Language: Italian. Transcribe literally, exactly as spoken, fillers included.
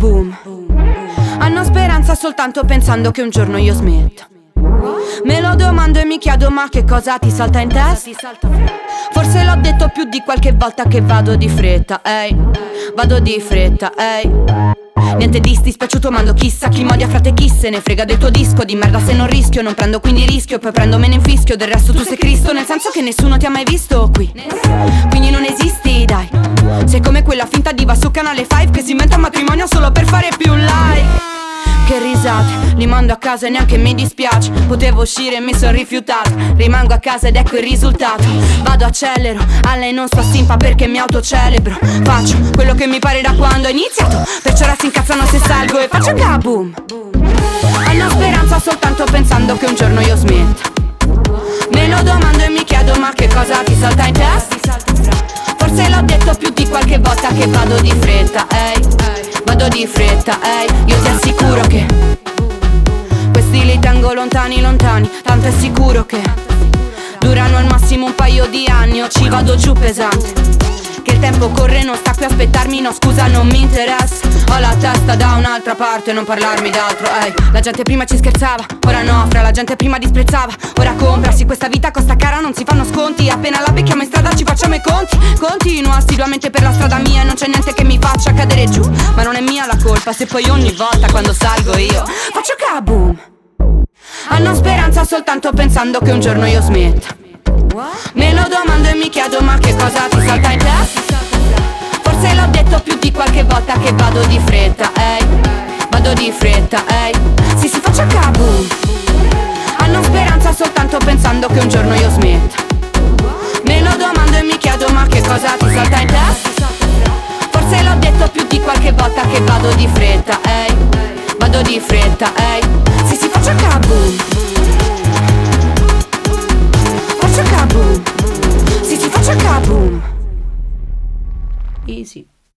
kaboom. Hanno speranza soltanto pensando che un giorno io smetta. Me lo domando e mi chiedo ma che cosa ti salta in testa? Forse l'ho detto più di qualche volta che vado di fretta, ehi, vado di fretta, ehi. Niente di sti spiaciuto, mando chissà chi modia, frate, chi se ne frega del tuo disco di merda se non rischio, non prendo quindi rischio, poi prendo me ne infischio, del resto tu sei Cristo, nel senso che nessuno ti ha mai visto qui, quindi non esisti, dai. Sei come quella finta diva su Canale cinque che si inventa un matrimonio solo per fare più like. Che risate, li mando a casa e neanche mi dispiace. Potevo uscire e mi son rifiutato. Rimango a casa ed ecco il risultato. Vado accelero, a lei non sto simpa perché mi autocelebro. Faccio quello che mi pare da quando ho iniziato, perciò ora si incazzano se salgo e faccio kaboom. Hanno speranza soltanto pensando che un giorno io smetta. Me lo domando e mi chiedo ma che cosa ti salta in testa? Forse l'ho detto più di qualche volta che vado di fretta, ehi, vado di fretta, ehi. Io ti assicuro che questi li tengo lontani lontani, tanto è sicuro che durano al massimo un paio di anni o ci vado giù pesante. Che il tempo corre, non sta qui a aspettarmi, no scusa non mi interessa. Ho la testa da un'altra parte, non parlarmi d'altro, ehi. La gente prima ci scherzava, ora no, fra la gente prima disprezzava. Ora compra, sì questa vita costa cara, non si fanno sconti. Appena la becchiamo in strada ci facciamo i conti. Continuo assiduamente per la strada mia e non c'è niente che mi faccia cadere giù. Ma non è mia la colpa se poi ogni volta quando salgo io faccio kaboom. Hanno speranza soltanto pensando che un giorno io smetta. Me lo domando e mi chiedo ma che cosa ti salta in testa? Forse l'ho detto più di qualche volta che vado di fretta, ehi, vado di fretta, ehi. Sì, si faccia kaboom. Hanno speranza soltanto pensando che un giorno io smetta. Me lo domando e mi chiedo ma che cosa ti salta in testa? Forse l'ho detto più di qualche volta che vado di fretta, ehi, vado di fretta, ehi. Sì, si faccia kaboom. Faccia kaboom. Sì, si faccia kaboom. Easy.